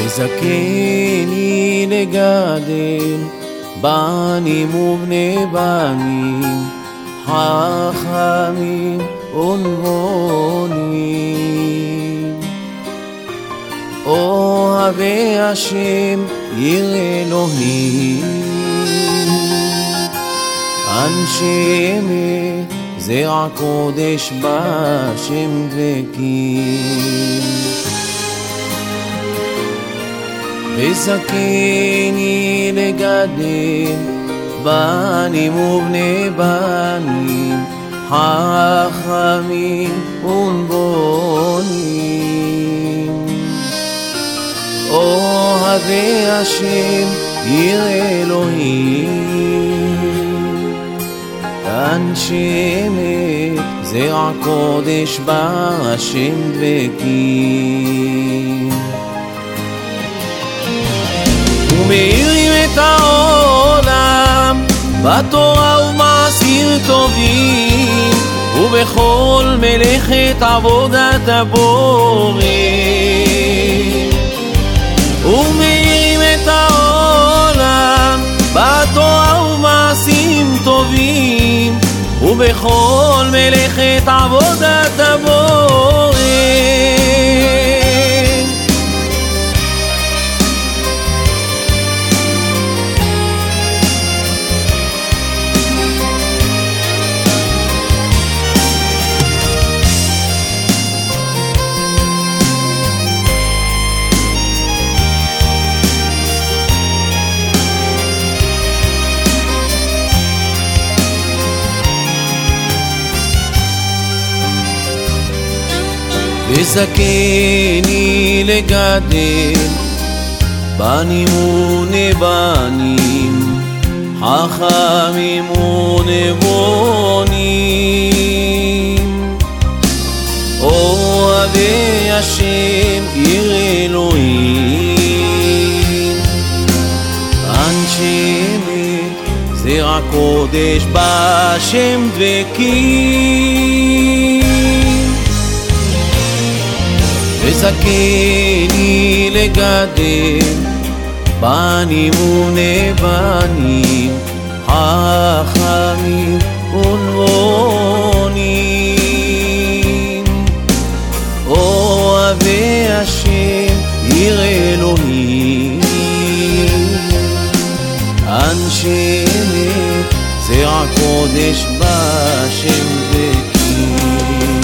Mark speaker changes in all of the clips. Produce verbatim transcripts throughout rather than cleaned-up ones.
Speaker 1: וזכני לגדל בנים ובני בנים, חכמים ונבונים. אוהבי השם יראי אלוהים, אנשי אמת זרע קודש בהשם דבקים. וזכני לגדל בנים ובני בנים, חכמים ונבונים. אוהבי השם יראי אלוהים, אנשי אמת זרע קודש בהשם דבקים. ומאירים את העולם בתורה ובמעשים טובים, ובכל מלאכת עבודת הבורא. ומאירים את העולם בתורה ובמעשים טובים, ובכל מלאכת עבודת הבורא. וזכני לגדל בנים ונבנים, חכמים ונבונים. אוהבי השם יראי אלוהים, אנשי אמת זרע קודש בהשם דבקים. וזכני לגדל בנים ונבנים, חכמים ונבונים. אוהבי השם יראי אלוהים, אנשי אמת זרע קודש בהשם דבקים.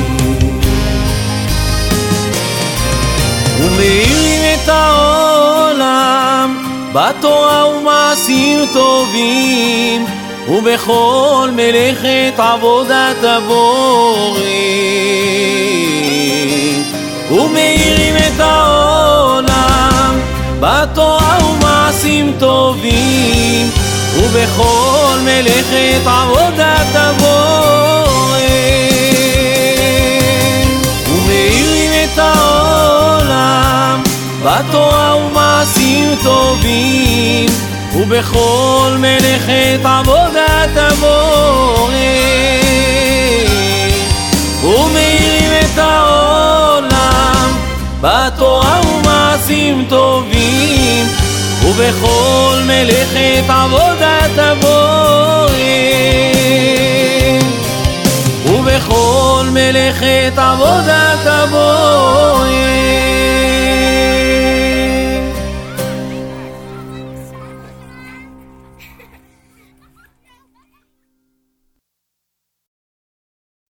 Speaker 1: ומאירים את העולם בתורה ובמעשים טובים, ובכל מלאכת עבודת הבורא. ומאירים את העולם בתורה ובמעשים טובים, ובכל מלאכת עבודת הבורא. ומאירים את העולם בתורה ובמעשים טובים, ובכל מלאכת עבודת הבורא. ומאירים את העולם בתורה ובמעשים טובים, ובכל מלאכת עבודת הבורא. ובכל מלאכת עבודת הבורא.